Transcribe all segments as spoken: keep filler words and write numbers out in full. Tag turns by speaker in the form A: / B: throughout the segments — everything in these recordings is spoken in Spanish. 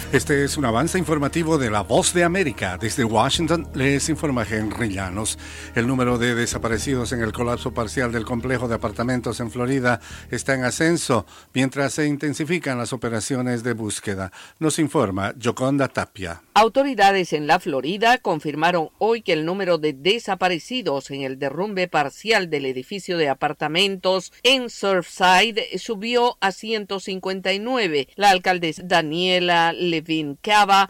A: Este es un avance informativo de La Voz de América. Desde Washington les informa Henry Llanos. El número de desaparecidos en el colapso parcial del complejo de apartamentos en Florida está en ascenso, mientras se intensifican las operaciones de búsqueda. Nos informa Yoconda Tapia.
B: Autoridades en la Florida confirmaron hoy que el número de desaparecidos en el derrumbe parcial del edificio de apartamentos en Surfside subió a ciento cincuenta y nueve. La alcaldesa Daniela Levin Cava.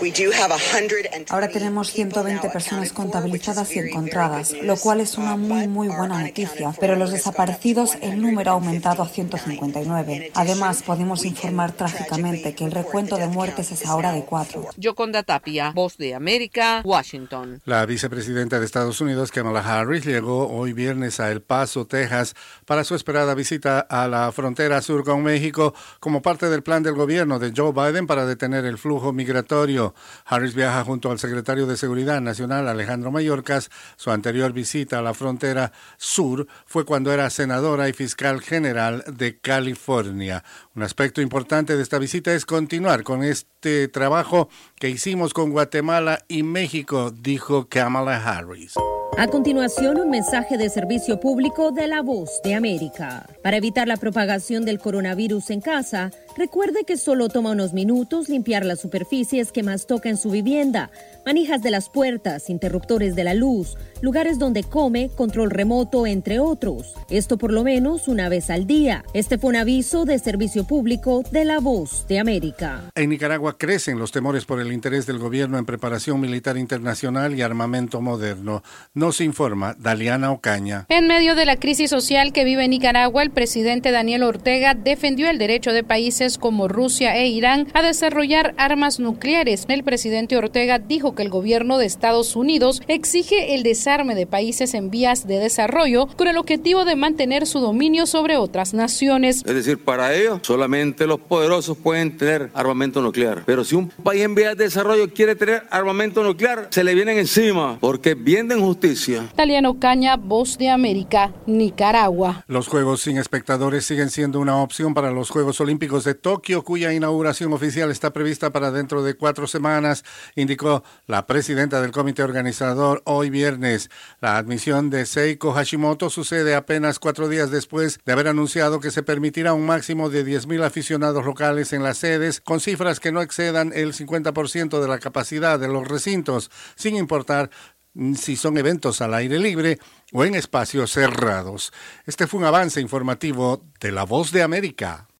C: Ahora tenemos ciento veinte personas contabilizadas y encontradas, lo cual es una muy muy buena noticia, pero los desaparecidos, el número ha aumentado a ciento cincuenta y nueve. Además, podemos informar trágicamente que el recuento de muertes es ahora de cuatro.
B: Yoconda Tapia, Voz de América, Washington.
A: La vicepresidenta de Estados Unidos, Kamala Harris, llegó hoy viernes a El Paso, Texas, para su esperada visita a la frontera sur con México como parte del plan del gobierno de Joe Biden para detener el flujo migratorio. Harris viaja junto al secretario de Seguridad Nacional, Alejandro Mayorkas. Su anterior visita a la frontera sur fue cuando era senadora y fiscal general de California. Un aspecto importante de esta visita es continuar con este trabajo que hicimos con Guatemala y México, dijo Kamala Harris.
D: A continuación, un mensaje de servicio público de La Voz de América. Para evitar la propagación del coronavirus en casa, recuerde que solo toma unos minutos limpiar las superficies que más toca en su vivienda, manijas de las puertas, interruptores de la luz, lugares donde come, control remoto, entre otros. Esto por lo menos una vez al día. Este fue un aviso de servicio público de La Voz de América.
A: En Nicaragua crecen los temores por el interés del gobierno en preparación militar internacional y armamento moderno. Nos informa Daliana Ocaña.
E: En medio de la crisis social que vive Nicaragua, el presidente Daniel Ortega defendió el derecho de países como Rusia e Irán a desarrollar armas nucleares. El presidente Ortega dijo que el gobierno de Estados Unidos exige el desarme de países en vías de desarrollo con el objetivo de mantener su dominio sobre otras naciones.
F: Es decir, para ellos solamente los poderosos pueden tener armamento nuclear. Pero si un país en vías de desarrollo quiere tener armamento nuclear, se le vienen encima porque es bien de injusticia.
E: Taliano Caña, Voz de América, Nicaragua.
A: Los Juegos sin espectadores siguen siendo una opción para los Juegos Olímpicos de Tokio, cuya inauguración oficial está prevista para dentro de cuatro semanas, indicó la presidenta del comité organizador hoy viernes. La admisión de Seiko Hashimoto sucede apenas cuatro días después de haber anunciado que se permitirá un máximo de diez mil aficionados locales en las sedes, con cifras que no excedan el cincuenta por ciento de la capacidad de los recintos, sin importar si son eventos al aire libre o en espacios cerrados. Este fue un avance informativo de La Voz de América.